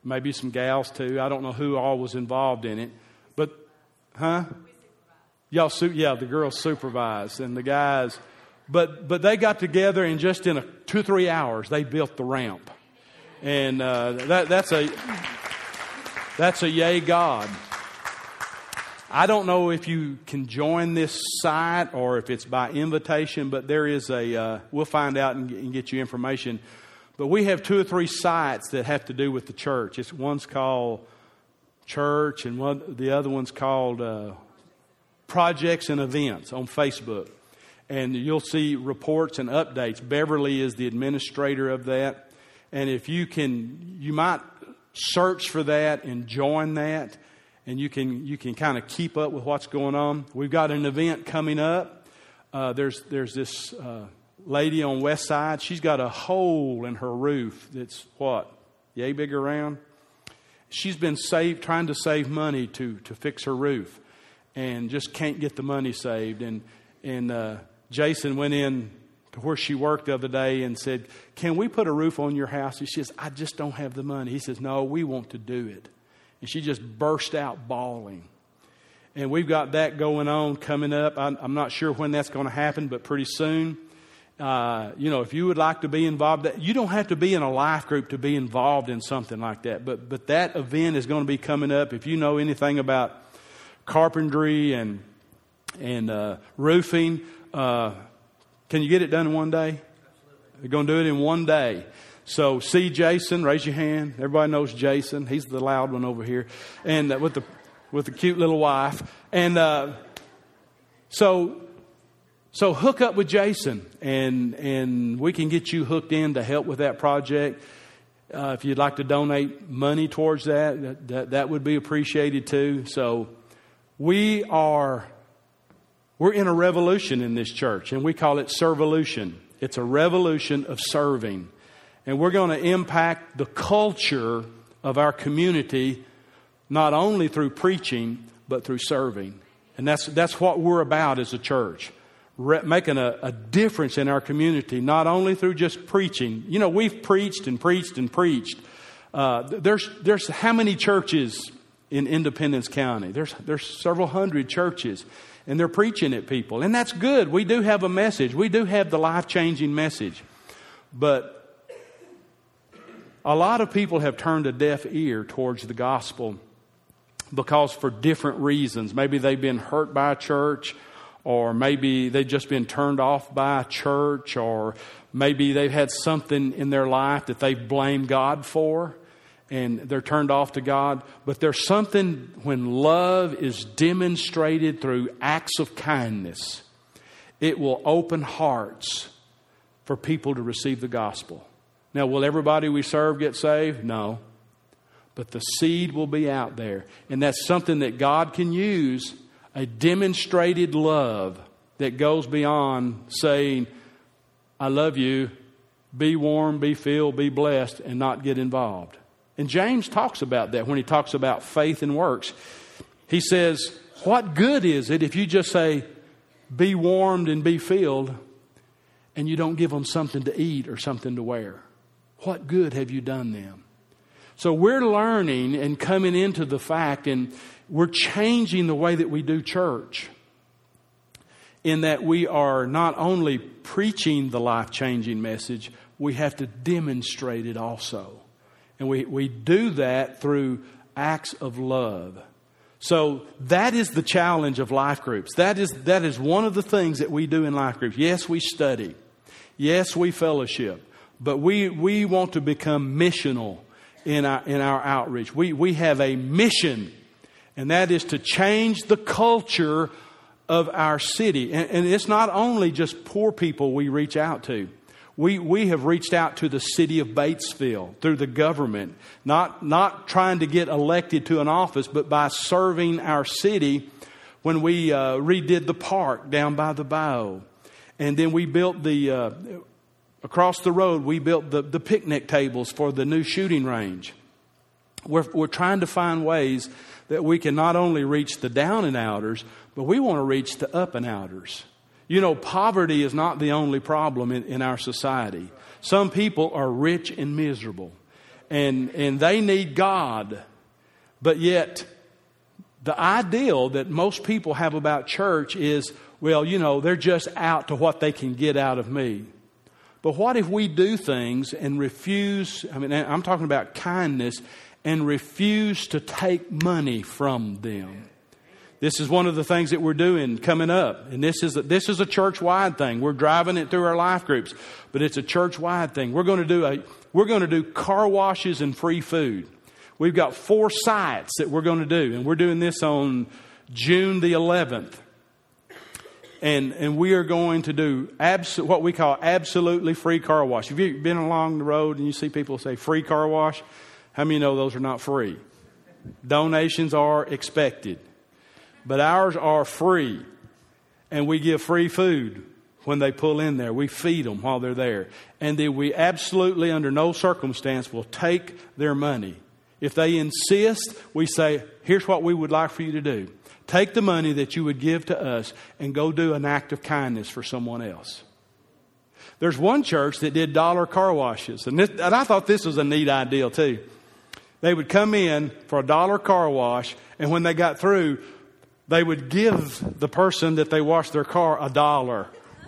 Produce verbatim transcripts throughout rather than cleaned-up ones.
maybe some gals too. I don't know who all was involved in it. But, huh? Y'all, su- yeah, the girls supervised and the guys. But but they got together and just in a two, three hours, they built the ramp. And uh, that that's a that's a yay God. I don't know if you can join this site or if it's by invitation, but there is a, uh, we'll find out and, and get you information. But we have two or three sites that have to do with the church. It's one's called Church and one, the other one's called uh, Projects and Events on Facebook. And you'll see reports and updates. Beverly is the administrator of that. And if you can, you might search for that and join that. And you can you can kind of keep up with what's going on. We've got an event coming up. Uh, there's there's this uh, lady on West Side. She's got a hole in her roof that's what, yay big around. She's been saved trying to save money to to fix her roof, and just can't get the money saved. And and uh, Jason went in to where she worked the other day and said, "Can we put a roof on your house?" And she says, "I just don't have the money." He says, "No, we want to do it." And she just burst out bawling. And we've got that going on coming up. I'm, I'm not sure when that's going to happen, but pretty soon. Uh, you know, if you would like to be involved, you don't have to be in a life group to be involved in something like that. But but that event is going to be coming up. If you know anything about carpentry and and uh, roofing, uh, can you get it done in one day? Absolutely. They're going to do it in one day. So see Jason, raise your hand. Everybody knows Jason. He's the loud one over here, and uh, with the with the cute little wife. And uh, so so hook up with Jason, and and we can get you hooked in to help with that project. Uh, if you'd like to donate money towards that, that, that, that would be appreciated too. So we are we're in a revolution in this church, and we call it Servolution. It's a revolution of serving. And we're going to impact the culture of our community, not only through preaching, but through serving. And that's that's what we're about as a church, Re- making a, a difference in our community, not only through just preaching. You know, we've preached and preached and preached. Uh, there's there's how many churches in Independence County? There's there's several hundred churches, and they're preaching at people, and that's good. We do have a message. We do have the life-changing message, but a lot of people have turned a deaf ear towards the gospel because for different reasons. Maybe they've been hurt by a church, or maybe they've just been turned off by a church, or maybe they've had something in their life that they've blamed God for and they're turned off to God. But there's something when love is demonstrated through acts of kindness, it will open hearts for people to receive the gospel. Now, will everybody we serve get saved? No. But the seed will be out there. And that's something that God can use, a demonstrated love that goes beyond saying, I love you, be warm, be filled, be blessed, and not get involved. And James talks about that when he talks about faith and works. He says, what good is it if you just say, be warmed and be filled, and you don't give them something to eat or something to wear? What good have you done them? So we're learning and coming into the fact, and we're changing the way that we do church, in that we are not only preaching the life-changing message, we have to demonstrate it also. And we, we do that through acts of love. So that is the challenge of life groups. That is, that is one of the things that we do in life groups. Yes, we study. Yes, we fellowship. But we, we want to become missional in our, in our outreach. We, we have a mission, and that is to change the culture of our city. And, and it's not only just poor people we reach out to. We, we have reached out to the city of Batesville through the government, not, not trying to get elected to an office, but by serving our city when we uh, redid the park down by the bayou. And then we built the... Uh, Across the road, we built the, the picnic tables for the new shooting range. We're, we're trying to find ways that we can not only reach the down and outers, but we want to reach the up and outers. You know, poverty is not the only problem in, in our society. Some people are rich and miserable. and and they need God. But yet, the ideal that most people have about church is, well, you know, they're just out to what they can get out of me. But what if we do things and refuse, I mean, I'm talking about kindness, and refuse to take money from them? This is one of the things that we're doing coming up. And this is a, this is a church-wide thing. We're driving it through our life groups, but it's a church-wide thing. We're going to do a we're going to do car washes and free food. We've got four sites that we're going to do, and we're doing this on June the eleventh. And and we are going to do abs- what we call absolutely free car wash. Have you been along the road and you see people say free car wash? How many know those are not free? Donations are expected. But ours are free. And we give free food when they pull in there. We feed them while they're there. And then we absolutely, under no circumstance, will take their money. If they insist, we say, here's what we would like for you to do. Take the money that you would give to us and go do an act of kindness for someone else. There's one church that did dollar car washes. And, this, and I thought this was a neat idea too. They would come in for a dollar car wash, and when they got through, they would give the person that they washed their car a dollar.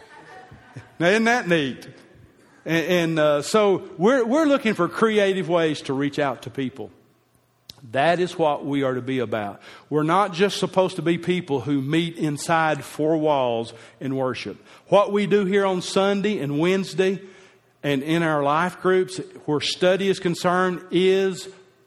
Now, isn't that neat? And, and uh, so we're we're looking for creative ways to reach out to people. That is what we are to be about. We're not just supposed to be people who meet inside four walls and worship. What we do here on Sunday and Wednesday and in our life groups where study is concerned is,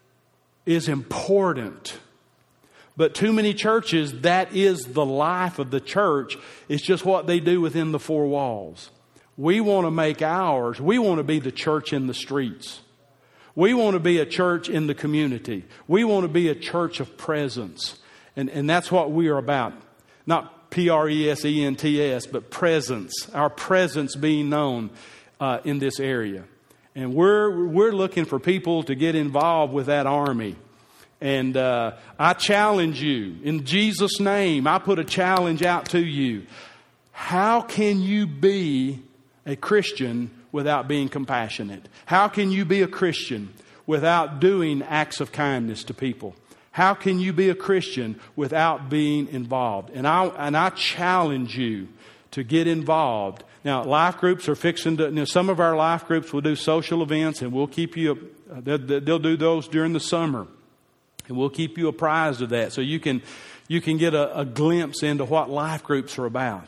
is important. But too many churches, that is the life of the church. It's just what they do within the four walls. We want to make ours. We want to be the church in the streets. We want to be a church in the community. We want to be a church of presence. And, and that's what we are about. Not P R E S E N T S, but presence. Our presence being known uh, in this area. And we're, we're looking for people to get involved with that army. And uh, I challenge you, in Jesus' name, I put a challenge out to you. How can you be a Christian without being compassionate? How can you be a Christian without doing acts of kindness to people? How can you be a Christian without being involved? And I and I challenge you to get involved. Now, life groups are fixing to, you know, some of our life groups will do social events, and we'll keep you, they'll, they'll do those during the summer. And we'll keep you apprised of that so you can you can get a, a glimpse into what life groups are about.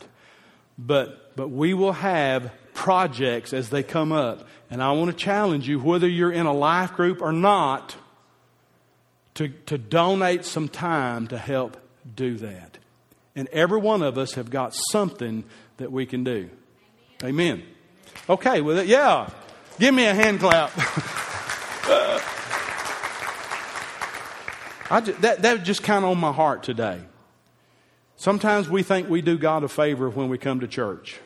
But but we will have projects as they come up. And I want to challenge you, whether you're in a life group or not, to, to donate some time to help do that. And every one of us have got something that we can do. Amen. Okay, well, yeah. Give me a hand clap. I just, that that just kind of on my heart today. Sometimes we think we do God a favor when we come to church.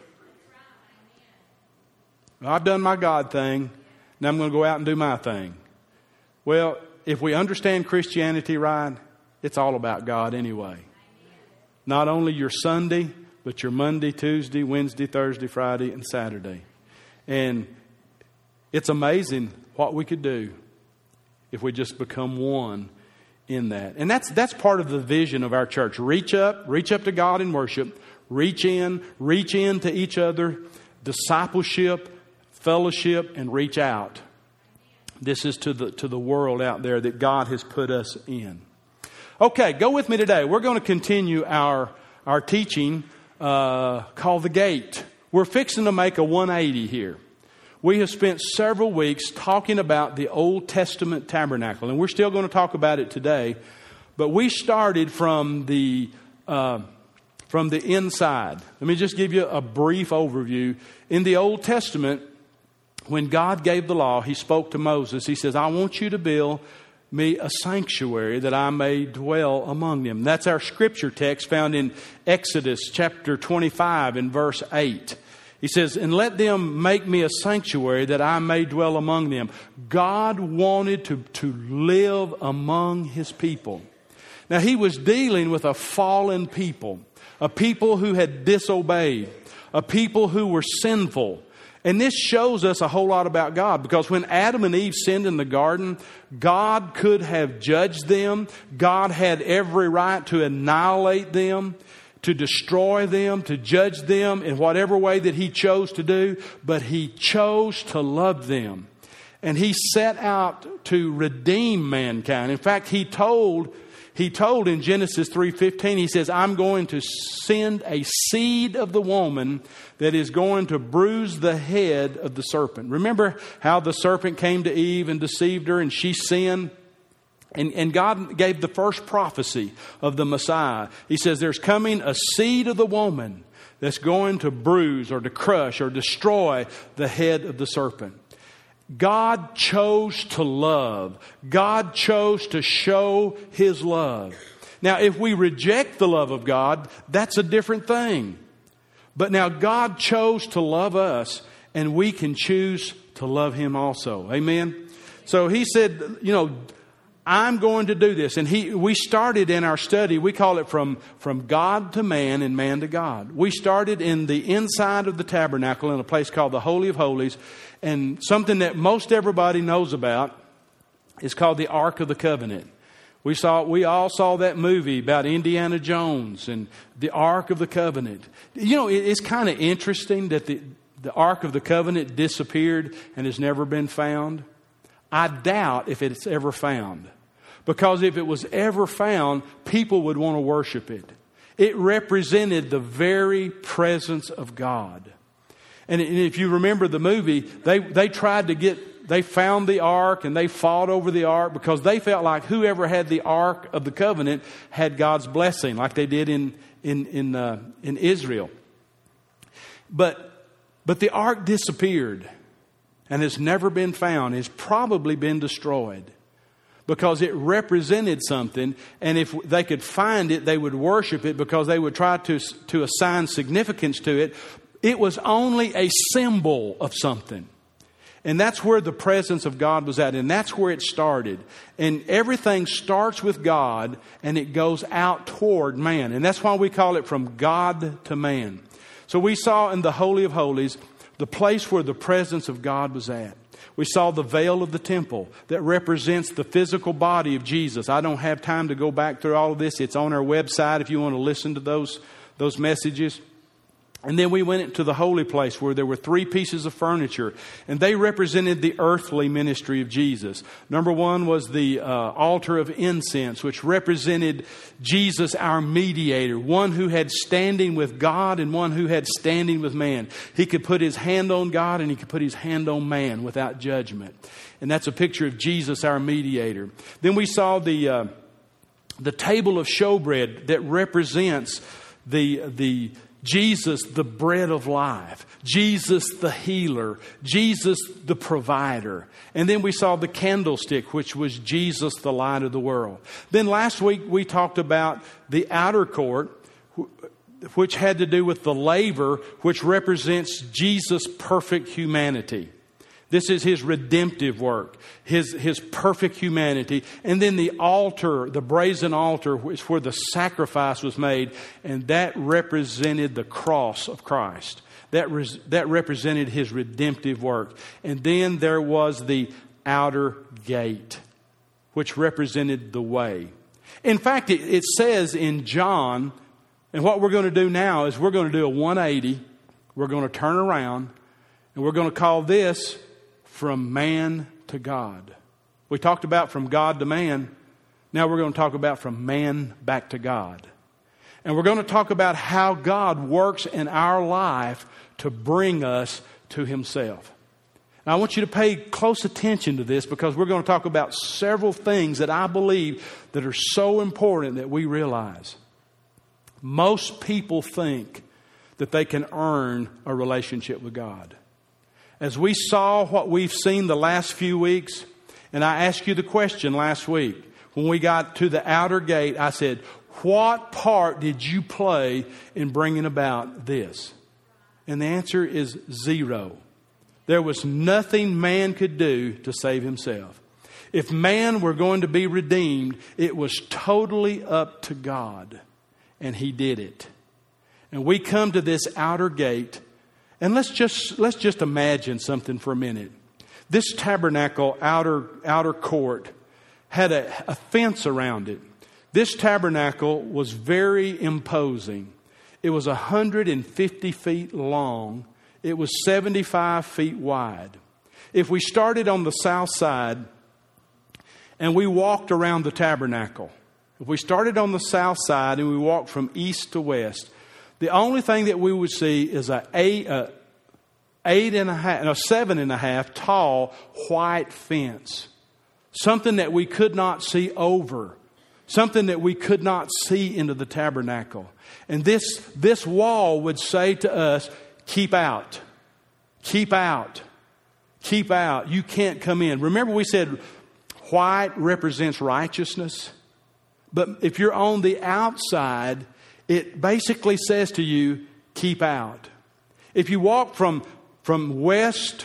I've done my God thing. Now I'm going to go out and do my thing. Well, if we understand Christianity right, it's all about God anyway. Not only your Sunday, but your Monday, Tuesday, Wednesday, Thursday, Friday, and Saturday. And it's amazing what we could do if we just become one in that. And that's that's part of the vision of our church. Reach up, reach up to God in worship. Reach in, reach in to each other. Discipleship, fellowship, and reach out. This is to the to the world out there that God has put us in. Okay, go with me today. We're going to continue our our teaching uh, called The Gate. We're fixing to make a one eighty here. We have spent several weeks talking about the Old Testament tabernacle, and we're still going to talk about it today. But we started from the uh, from the inside. Let me just give you a brief overview. In the Old Testament, when God gave the law, He spoke to Moses. He says, I want you to build me a sanctuary that I may dwell among them. That's our scripture text found in Exodus chapter twenty-five and verse eight. He says, and let them make me a sanctuary that I may dwell among them. God wanted to, to live among His people. Now, He was dealing with a fallen people, a people who had disobeyed, a people who were sinful. And this shows us a whole lot about God, because when Adam and Eve sinned in the garden, God could have judged them. God had every right to annihilate them, to destroy them, to judge them in whatever way that He chose to do. But He chose to love them. And He set out to redeem mankind. In fact, He told, he told in Genesis three fifteen, He says, I'm going to send a seed of the woman that is going to bruise the head of the serpent. Remember how the serpent came to Eve and deceived her and she sinned? And, and God gave the first prophecy of the Messiah. He says there's coming a seed of the woman that's going to bruise or to crush or destroy the head of the serpent. God chose to love. God chose to show His love. Now, if we reject the love of God, that's a different thing. But now God chose to love us, and we can choose to love Him also. Amen? So He said, you know, I'm going to do this. And he, we started in our study, we call it from, from God to man and man to God. We started in the inside of the tabernacle in a place called the Holy of Holies. And something that most everybody knows about is called the Ark of the Covenant. We saw, we all saw that movie about Indiana Jones and the Ark of the Covenant. You know, it, it's kind of interesting that the, the Ark of the Covenant disappeared and has never been found. I doubt if it's ever found. Because if it was ever found, people would want to worship it. It represented the very presence of God. And if you remember the movie, they, they tried to get, they found the ark and they fought over the ark because they felt like whoever had the Ark of the Covenant had God's blessing, like they did in, in, in, uh, in Israel. But, but the ark disappeared and has never been found. It's probably been destroyed because it represented something. And if they could find it, they would worship it because they would try to, to assign significance to it. It was only a symbol of something. And that's where the presence of God was at. And that's where it started. And everything starts with God and it goes out toward man. And that's why we call it from God to man. So we saw in the Holy of Holies the place where the presence of God was at. We saw the veil of the temple that represents the physical body of Jesus. I don't have time to go back through all of this. It's on our website if you want to listen to those, those messages. And then we went into the holy place where there were three pieces of furniture. And they represented the earthly ministry of Jesus. Number one was the uh, altar of incense, which represented Jesus, our mediator. One who had standing with God and one who had standing with man. He could put his hand on God and he could put his hand on man without judgment. And that's a picture of Jesus, our mediator. Then we saw the, uh, the table of showbread that represents the, the, Jesus, the bread of life. Jesus, the healer. Jesus, the provider. And then we saw the candlestick, which was Jesus, the light of the world. Then last week we talked about the outer court, which had to do with the laver, which represents Jesus' perfect humanity. This is His redemptive work, His, His perfect humanity. And then the altar, the brazen altar, is where the sacrifice was made. And that represented the cross of Christ. That, res, that represented His redemptive work. And then there was the outer gate, which represented the way. In fact, it, it says in John, and what we're going to do now is we're going to do a one eighty. We're going to turn around, and we're going to call this From Man to God. We talked about from God to man. Now we're going to talk about from man back to God. And we're going to talk about how God works in our life to bring us to Himself. Now I want you to pay close attention to this because we're going to talk about several things that I believe that are so important that we realize. Most people think that they can earn a relationship with God. As we saw what we've seen the last few weeks, and I asked you the question last week, when we got to the outer gate, I said, what part did you play in bringing about this? And the answer is zero. There was nothing man could do to save himself. If man were going to be redeemed, it was totally up to God. And He did it. And we come to this outer gate. And let's just let's just imagine something for a minute. This tabernacle outer outer court had a, a fence around it. This tabernacle was very imposing. It was one hundred fifty feet long. It was seventy-five feet wide. If we started on the south side and we walked around the tabernacle, if we started on the south side and we walked from east to west, the only thing that we would see is a eight, a eight and a half, no, seven and a half tall white fence. Something that we could not see over. Something that we could not see into the tabernacle. And this, this wall would say to us, keep out. Keep out. Keep out. You can't come in. Remember we said white represents righteousness? But if you're on the outside, it basically says to you, keep out. If you walk from, from west,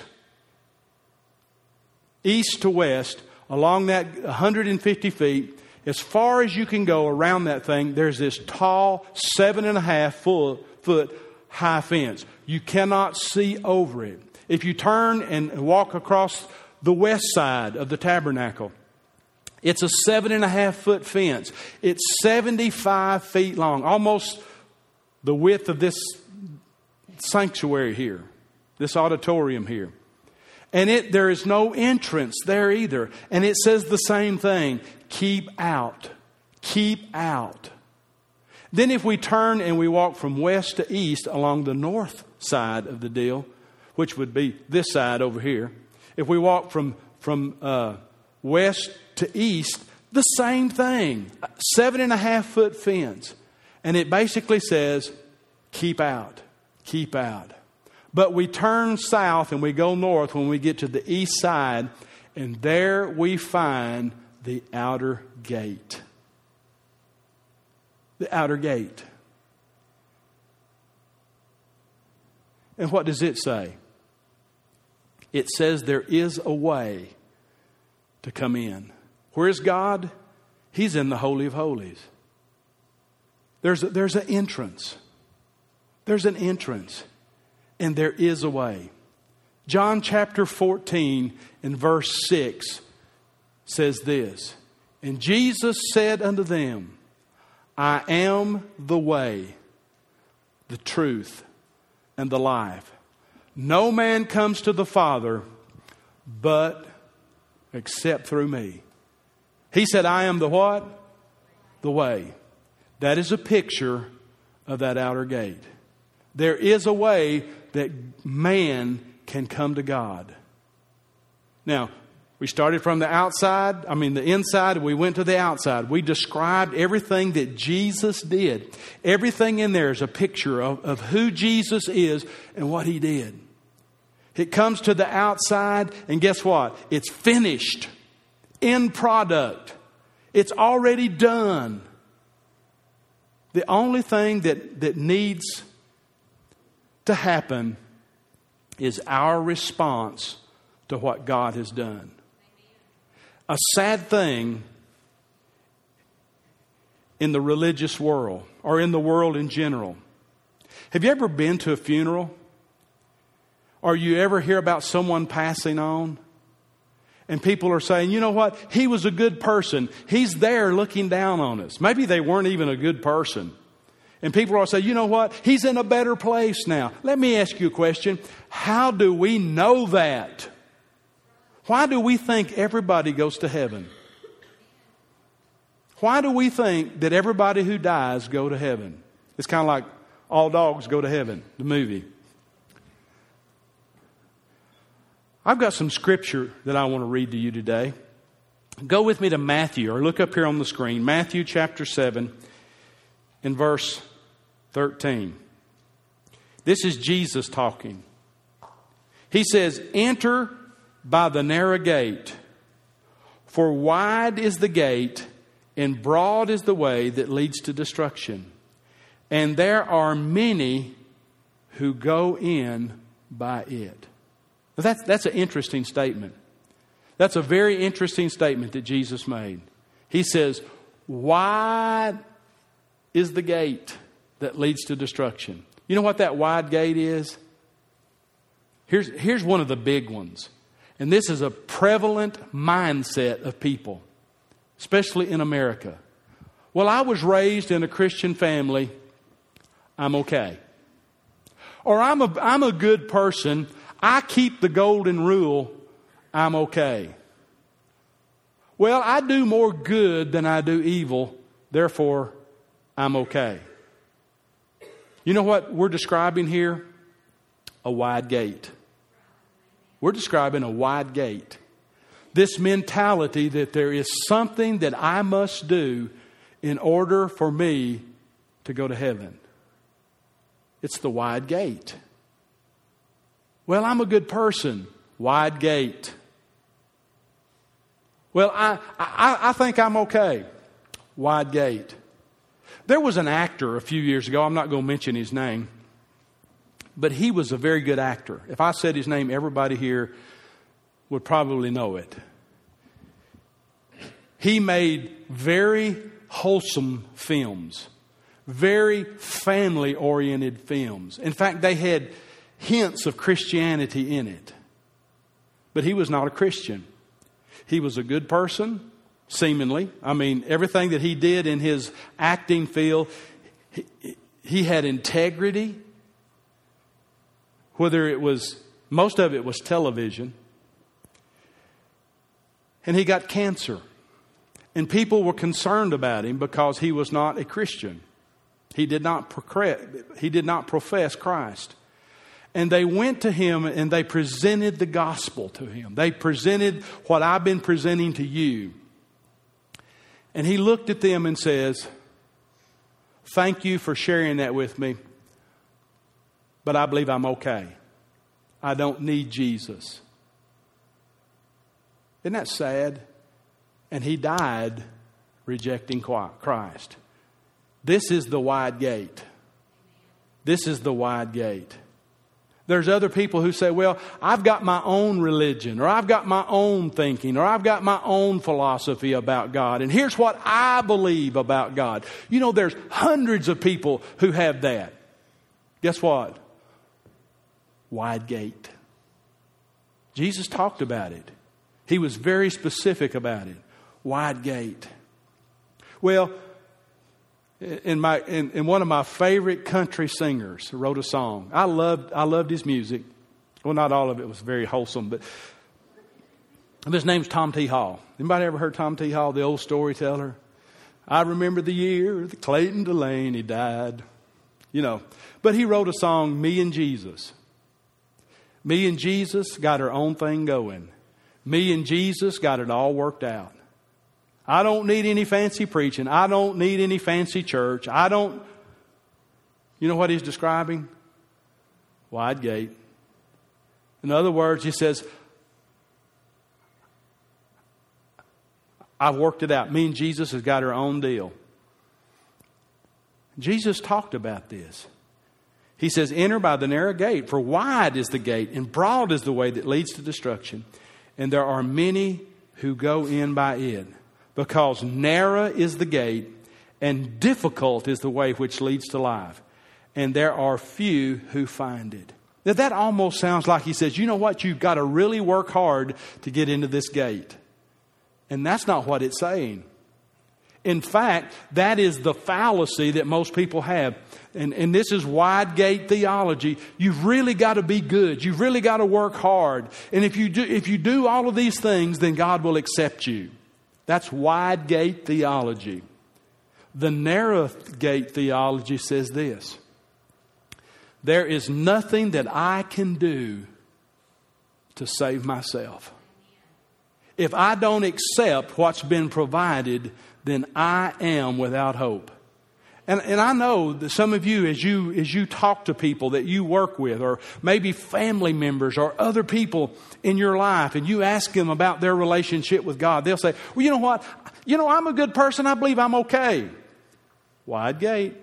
east to west, along that one hundred fifty feet, as far as you can go around that thing, there's this tall, seven and a half full, foot high fence. You cannot see over it. If you turn and walk across the west side of the tabernacle, it's a seven and a half foot fence. It's seventy-five feet long, almost the width of this sanctuary here, this auditorium here. And it there is no entrance there either. And it says the same thing. Keep out. Keep out. Then if we turn and we walk from west to east along the north side of the deal, which would be this side over here. If we walk from, from uh, west to east, the same thing. Seven and a half foot fence. And it basically says, keep out. Keep out. But we turn south and we go north when we get to the east side, and there we find the outer gate. The outer gate. And what does it say? It says there is a way to come in. Where is God? He's in the Holy of Holies. There's a, there's an entrance. There's an entrance. And there is a way. John chapter fourteen and verse six says this. And Jesus said unto them, I am the way, the truth, and the life. No man comes to the Father but except through me. He said, I am the what? The way. That is a picture of that outer gate. There is a way that man can come to God. Now, we started from the outside, I mean the inside, and we went to the outside. We described everything that Jesus did. Everything in there is a picture of, of who Jesus is and what He did. It comes to the outside, and guess what? It's finished. End product. It's already done. The only thing that, that needs to happen is our response to what God has done. A sad thing in the religious world, or in the world in general. Have you ever been to a funeral? Or you ever hear about someone passing on? And people are saying, you know what? He was a good person. He's there looking down on us. Maybe they weren't even a good person. And people are saying, you know what? He's in a better place now. Let me ask you a question. How do we know that? Why do we think everybody goes to heaven? Why do we think that everybody who dies go to heaven? It's kind of like All Dogs Go to Heaven, the movie. I've got some scripture that I want to read to you today. Go with me to Matthew, or look up here on the screen. Matthew chapter seven in verse thirteen. This is Jesus talking. He says, enter by the narrow gate, for wide is the gate and broad is the way that leads to destruction. And there are many who go in by it. Now that's, that's an interesting statement. That's a very interesting statement that Jesus made. He says, wide is the gate that leads to destruction. You know what that wide gate is? Here's, here's one of the big ones. And this is a prevalent mindset of people, especially in America. Well, I was raised in a Christian family. I'm okay. Or I'm a, I'm a good person. I keep the golden rule. I'm okay. Well, I do more good than I do evil. Therefore, I'm okay. You know what we're describing here? A wide gate. We're describing a wide gate. This mentality that there is something that I must do in order for me to go to heaven. It's the wide gate. Well, I'm a good person. Wide gate. Well, I, I, I think I'm okay. Wide gate. There was an actor a few years ago. I'm not going to mention his name. But he was a very good actor. If I said his name, everybody here would probably know it. He made very wholesome films. Very family-oriented films. In fact, they had hints of Christianity in it. But he was not a Christian. He was a good person, seemingly. I mean, everything that he did in his acting field, he, he had integrity. Whether it was, most of it was television. And he got cancer. And people were concerned about him because he was not a Christian. He did not he did not profess Christ. And they went to him and they presented the gospel to him. They presented what I've been presenting to you. And he looked at them and says, "Thank you for sharing that with me. But I believe I'm okay. I don't need Jesus." Isn't that sad? And he died rejecting Christ. This is the wide gate. This is the wide gate. There's other people who say, well, I've got my own religion, or I've got my own thinking, or I've got my own philosophy about God. And here's what I believe about God. You know, there's hundreds of people who have that. Guess what? Wide gate. Jesus talked about it. He was very specific about it. Wide gate. Well, in my in, in one of my favorite country singers wrote a song. I loved I loved his music. Well, not all of it was very wholesome, but his name's Tom T. Hall. Anybody ever heard Tom T. Hall, the old storyteller? I remember the year that Clayton Delaney died. You know, but he wrote a song, Me and Jesus. Me and Jesus got our own thing going. Me and Jesus got it all worked out. I don't need any fancy preaching. I don't need any fancy church. I don't... You know what he's describing? Wide gate. In other words, he says, I've worked it out. Me and Jesus has got our own deal. Jesus talked about this. He says, enter by the narrow gate, for wide is the gate and broad is the way that leads to destruction. And there are many who go in by it. Because narrow is the gate and difficult is the way which leads to life. And there are few who find it. Now that almost sounds like he says, you know what? You've got to really work hard to get into this gate. And that's not what it's saying. In fact, that is the fallacy that most people have. And, and this is wide gate theology. You've really got to be good. You've really got to work hard. And if you do, if you do all of these things, then God will accept you. That's wide gate theology. The narrow gate theology says this. There is nothing that I can do to save myself. If I don't accept what's been provided, then I am without hope. And, and I know that some of you, as you as you talk to people that you work with, or maybe family members or other people in your life, and you ask them about their relationship with God, they'll say, well, you know what? You know, I'm a good person. I believe I'm okay. Wide gate.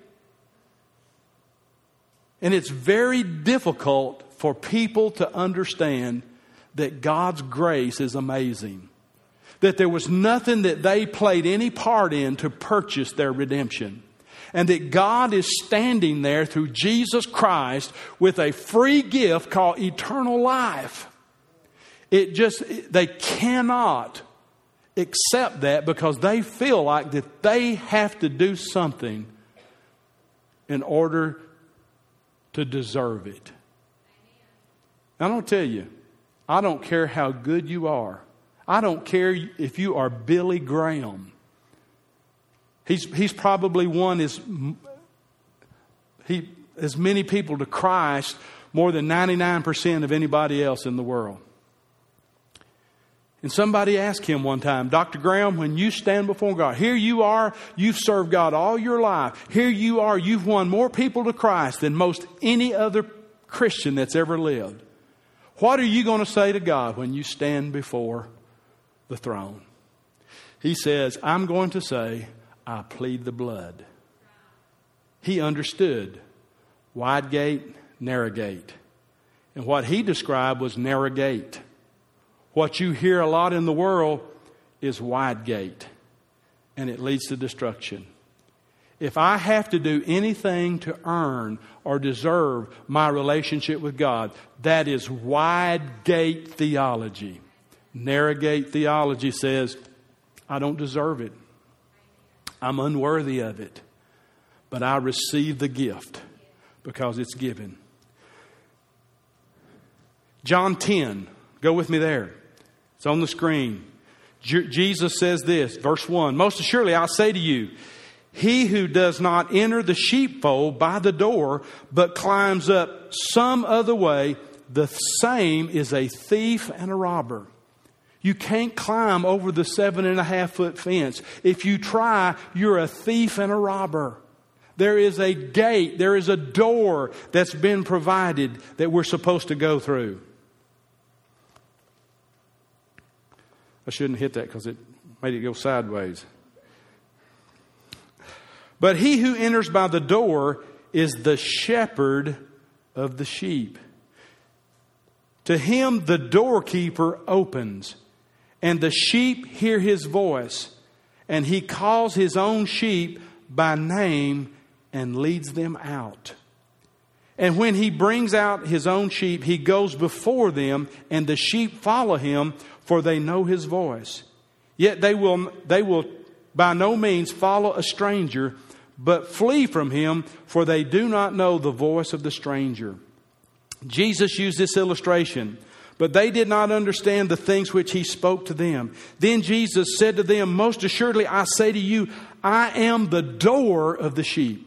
And it's very difficult for people to understand that God's grace is amazing. That there was nothing that they played any part in to purchase their redemption. And that God is standing there through Jesus Christ with a free gift called eternal life. It just, they cannot accept that because they feel like that they have to do something in order to deserve it. I don't tell you, I don't care how good you are. I don't care if you are Billy Graham. He's, he's probably won his, he, as many people to Christ more than ninety-nine percent of anybody else in the world. And somebody asked him one time, Doctor Graham, when you stand before God, here you are, you've served God all your life. Here you are, you've won more people to Christ than most any other Christian that's ever lived. What are you going to say to God when you stand before the throne? He says, I'm going to say, I plead the blood. He understood wide gate, narrow gate. And what he described was narrow gate. What you hear a lot in the world is wide gate. And it leads to destruction. If I have to do anything to earn or deserve my relationship with God, that is wide gate theology. Narrow gate theology says, I don't deserve it. I'm unworthy of it. But I receive the gift because it's given. John ten. Go with me there. It's on the screen. Je- Jesus says this, verse one. Most assuredly, I say to you, he who does not enter the sheepfold by the door, but climbs up some other way, the same is a thief and a robber. You can't climb over the seven and a half foot fence. If you try, you're a thief and a robber. There is a gate, there is a door that's been provided that we're supposed to go through. I shouldn't hit that because it made it go sideways. But he who enters by the door is the shepherd of the sheep. To him the doorkeeper opens, and the sheep hear his voice, and he calls his own sheep by name and leads them out. And when he brings out his own sheep, he goes before them, and the sheep follow him, for they know his voice. Yet they will, they will by no means follow a stranger, but flee from him, for they do not know the voice of the stranger. Jesus used this illustration, but they did not understand the things which he spoke to them. Then Jesus said to them, most assuredly I say to you, I am the door of the sheep.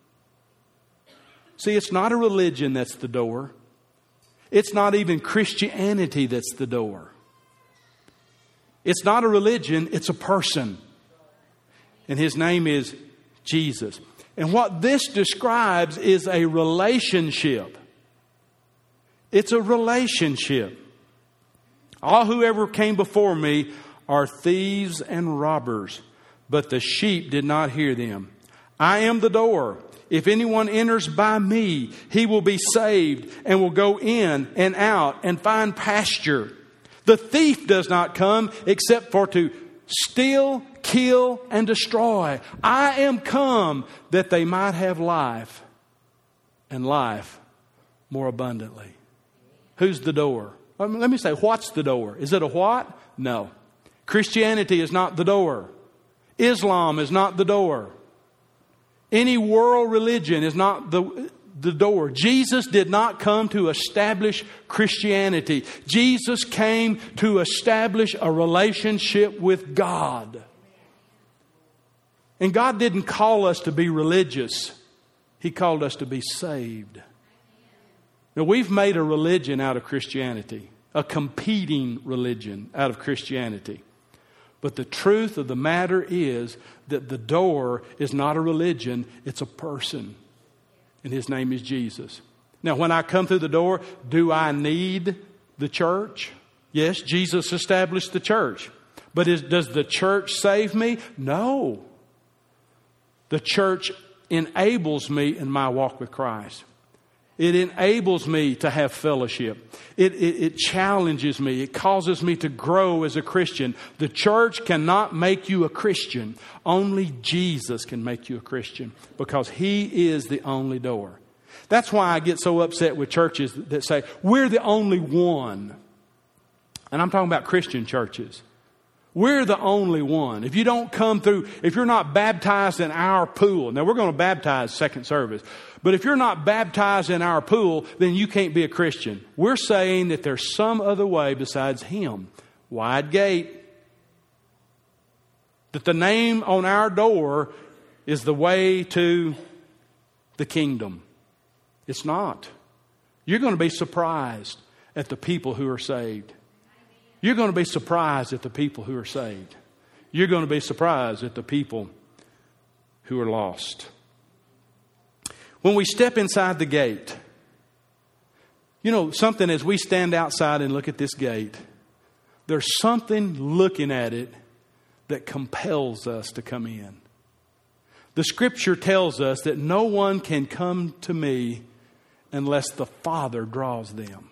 See, it's not a religion that's the door. It's not even Christianity that's the door. It's not a religion, it's a person. And his name is Jesus. And what this describes is a relationship. It's a relationship. All whoever came before me are thieves and robbers, but the sheep did not hear them. I am the door. If anyone enters by me, he will be saved and will go in and out and find pasture. The thief does not come except for to steal, kill, and destroy. I am come that they might have life, and life more abundantly. Who's the door? Let me say, what's the door? Is it a what? No. Christianity is not the door. Islam is not the door. Any world religion is not the, the door. Jesus did not come to establish Christianity. Jesus came to establish a relationship with God. And God didn't call us to be religious. He called us to be saved. Now, we've made a religion out of Christianity, a competing religion out of Christianity. But the truth of the matter is that the door is not a religion, it's a person. And his name is Jesus. Now, when I come through the door, do I need the church? Yes, Jesus established the church. But is, does the church save me? No. The church enables me in my walk with Christ. It enables me to have fellowship. It, it, it challenges me. It causes me to grow as a Christian. The church cannot make you a Christian. Only Jesus can make you a Christian because He is the only door. That's why I get so upset with churches that say, we're the only one. And I'm talking about Christian churches. We're the only one. If you don't come through, if you're not baptized in our pool, now we're going to baptize second service, but if you're not baptized in our pool, then you can't be a Christian. We're saying that there's some other way besides Him. Wide gate. That the name on our door is the way to the kingdom. It's not. You're going to be surprised at the people who are saved. You're going to be surprised at the people who are saved. You're going to be surprised at the people who are lost. When we step inside the gate, you know, something as we stand outside and look at this gate, there's something looking at it that compels us to come in. The Scripture tells us that no one can come to me unless the Father draws them.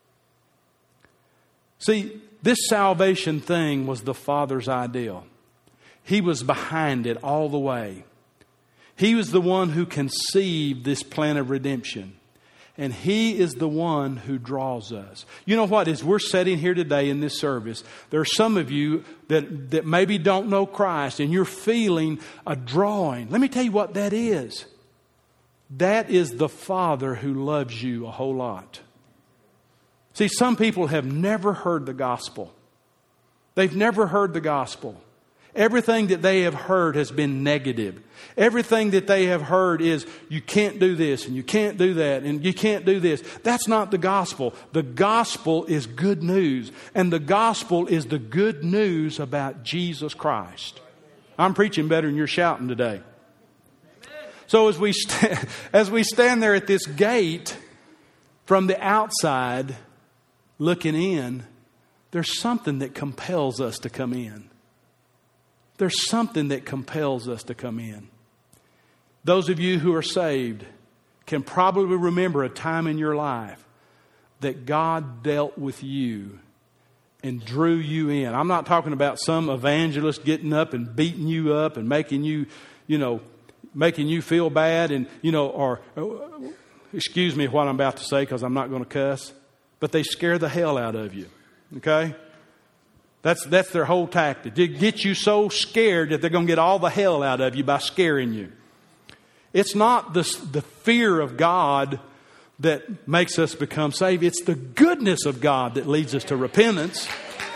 See, this salvation thing was the Father's ideal. He was behind it all the way. He was the one who conceived this plan of redemption. And He is the one who draws us. You know what? As we're sitting here today in this service, there are some of you that, that maybe don't know Christ and you're feeling a drawing. Let me tell you what that is. That is the Father who loves you a whole lot. See, some people have never heard the gospel. They've never heard the gospel. Everything that they have heard has been negative. Everything that they have heard is, you can't do this and you can't do that and you can't do this. That's not the gospel. The gospel is good news. And the gospel is the good news about Jesus Christ. I'm preaching better than you're shouting today. So as we, st- as we stand there at this gate from the outside, looking in, there's something that compels us to come in. There's something that compels us to come in. Those of you who are saved can probably remember a time in your life that God dealt with you and drew you in. I'm not talking about some evangelist getting up and beating you up and making you, you know, making you feel bad and, you know, or, excuse me what I'm about to say because I'm not going to cuss. But they scare the hell out of you. Okay? That's that's their whole tactic. They get you so scared that they're going to get all the hell out of you by scaring you. It's not the, the fear of God that makes us become saved. It's the goodness of God that leads us to repentance.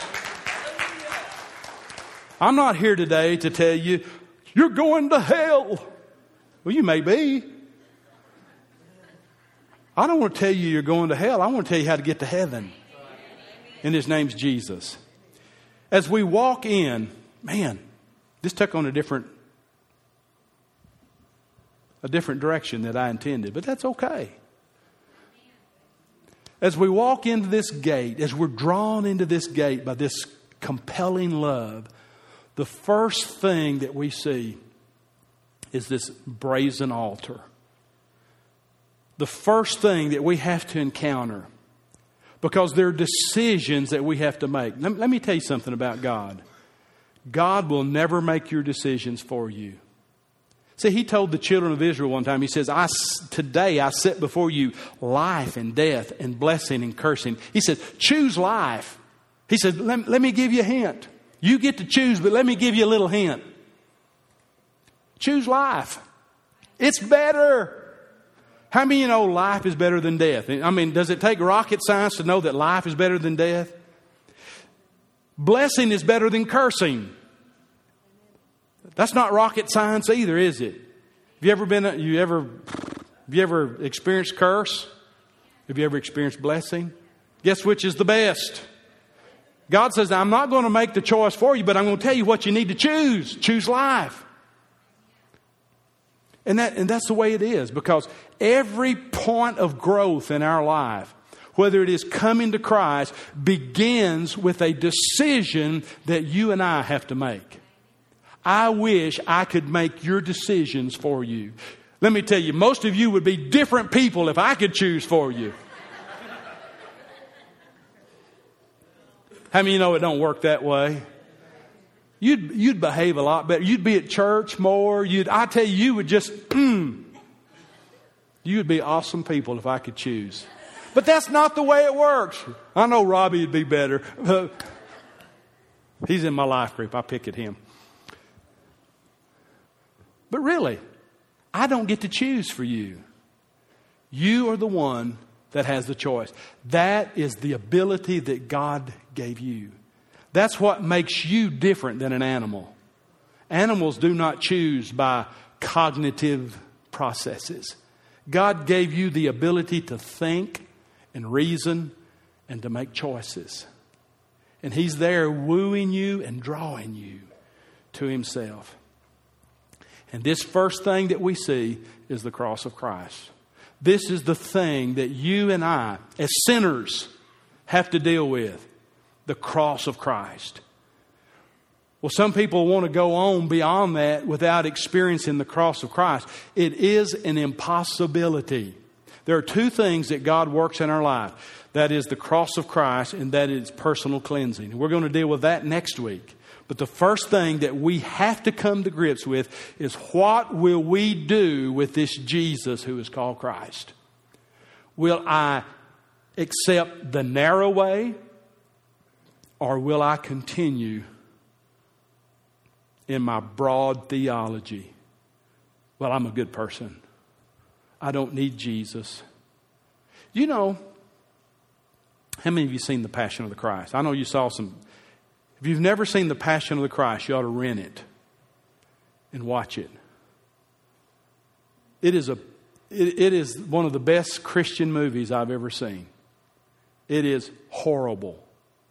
I'm not here today to tell you, you're going to hell. Well, you may be. I don't want to tell you you're going to hell. I want to tell you how to get to heaven. And His name's Jesus. As we walk in, man, this took on a different, a different direction that I intended, but that's okay. As we walk into this gate, as we're drawn into this gate by this compelling love, the first thing that we see is this brazen altar. The first thing that we have to encounter, because there are decisions that we have to make. Let, let me tell you something about God. God will never make your decisions for you. See, He told the children of Israel one time, He says, I, today I set before you life and death and blessing and cursing. He said, choose life. He said, let, let me give you a hint. You get to choose, but let me give you a little hint. Choose life. It's better. How many of you know life is better than death? I mean, does it take rocket science to know that life is better than death? Blessing is better than cursing. That's not rocket science either, is it? Have you ever been, you ever, have you ever experienced curse? Have you ever experienced blessing? Guess which is the best? God says, I'm not going to make the choice for you, but I'm going to tell you what you need to choose. Choose life. And that and that's the way it is, because every point of growth in our life, whether it is coming to Christ, begins with a decision that you and I have to make. I wish I could make your decisions for you. Let me tell you, most of you would be different people if I could choose for you. How many of you know it don't work that way? You'd, you'd behave a lot better. You'd be at church more. You'd, I tell you, you would just, mm, you would be awesome people if I could choose. But that's not the way it works. I know Robbie would be better. He's in my life group. I pick at him. But really, I don't get to choose for you. You are the one that has the choice. That is the ability that God gave you. That's what makes you different than an animal. Animals do not choose by cognitive processes. God gave you the ability to think and reason and to make choices. And He's there wooing you and drawing you to Himself. And this first thing that we see is the cross of Christ. This is the thing that you and I, as sinners, have to deal with. The cross of Christ. Well, some people want to go on beyond that without experiencing the cross of Christ. It is an impossibility. There are two things that God works in our life. That is the cross of Christ, and that is personal cleansing. And we're going to deal with that next week. But the first thing that we have to come to grips with is, what will we do with this Jesus who is called Christ? Will I accept the narrow way, or will I continue in my broad theology? Well, I'm a good person. I don't need Jesus. You know, how many of you seen The Passion of the Christ? I know you saw some. If you've never seen The Passion of the Christ, you ought to rent it and watch it. It is a, it, it is one of the best Christian movies I've ever seen. It is horrible.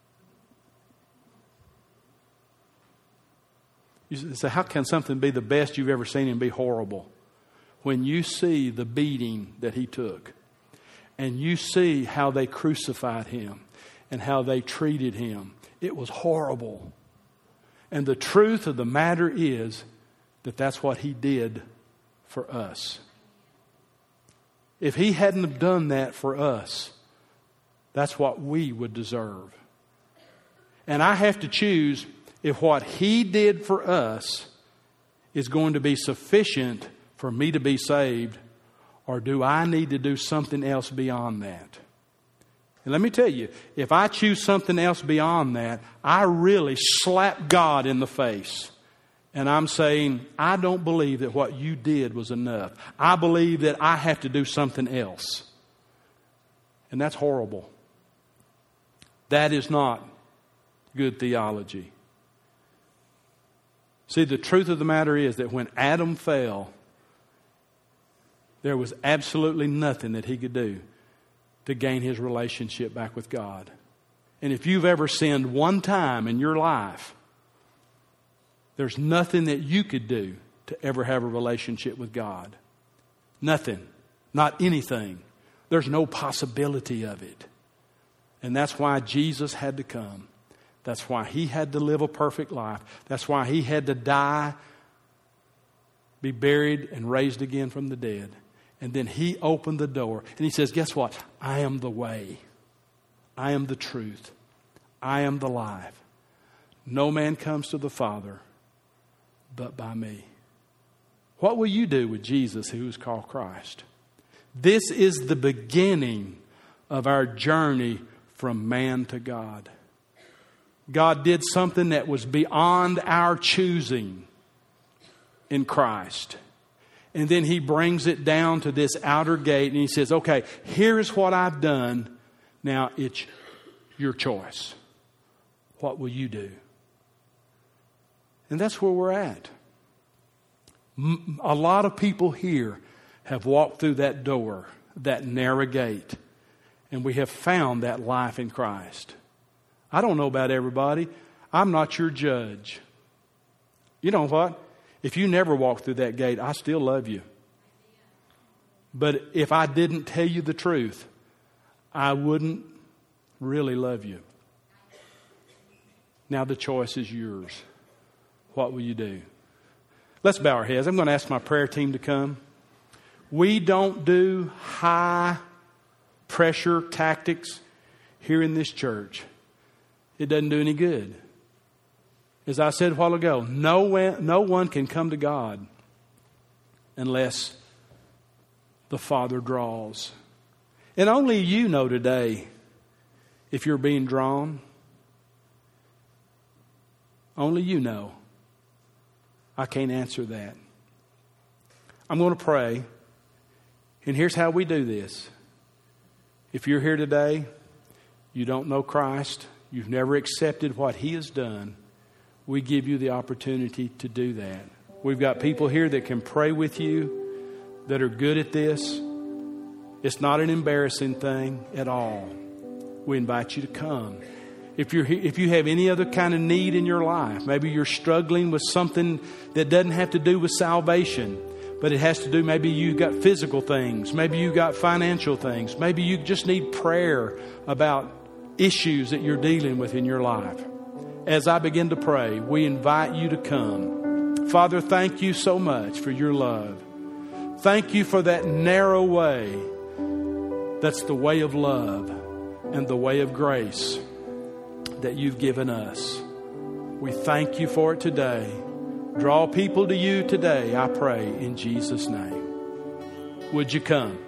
You say, how can something be the best you've ever seen and be horrible? When you see the beating that He took, and you see how they crucified Him and how they treated Him, it was horrible. And the truth of the matter is that that's what He did for us. If He hadn't have done that for us, that's what we would deserve. And I have to choose if what He did for us is going to be sufficient for me to be saved, or do I need to do something else beyond that? And let me tell you, if I choose something else beyond that, I really slap God in the face. And I'm saying, I don't believe that what you did was enough. I believe that I have to do something else. And that's horrible. That is not good theology. See, the truth of the matter is that when Adam fell, there was absolutely nothing that he could do to gain his relationship back with God. And if you've ever sinned one time in your life, there's nothing that you could do to ever have a relationship with God. Nothing. Not anything. There's no possibility of it. And that's why Jesus had to come. That's why He had to live a perfect life. That's why He had to die, be buried, and raised again from the dead. And then He opened the door. And He says, guess what? I am the way. I am the truth. I am the life. No man comes to the Father but by me. What will you do with Jesus, who is called Christ? This is the beginning of our journey from man to God. God did something that was beyond our choosing in Christ. And then He brings it down to this outer gate and He says, okay, here's what I've done. Now it's your choice. What will you do? And that's where we're at. A lot of people here have walked through that door, that narrow gate, and we have found that life in Christ. I don't know about everybody. I'm not your judge. You know what? If you never walk through that gate, I still love you. But if I didn't tell you the truth, I wouldn't really love you. Now the choice is yours. What will you do? Let's bow our heads. I'm going to ask my prayer team to come. We don't do high pressure tactics here in this church. It doesn't do any good. As I said a while ago, no one, no one can come to God unless the Father draws. And only you know today if you're being drawn. Only you know. I can't answer that. I'm going to pray. And here's how we do this. If you're here today, you don't know Christ, you've never accepted what He has done, we give you the opportunity to do that. We've got people here that can pray with you, that are good at this. It's not an embarrassing thing at all. We invite you to come. If you're if you have any other kind of need in your life, maybe you're struggling with something that doesn't have to do with salvation, but it has to do, maybe you got physical things, maybe you got financial things, maybe you just need prayer about issues that you're dealing with in your life. As I begin to pray, we invite you to come. Father, thank you so much for your love. Thank you for that narrow way. That's the way of love and the way of grace that you've given us. We thank you for it today. Draw people to you today, I pray, in Jesus' name. Would you come?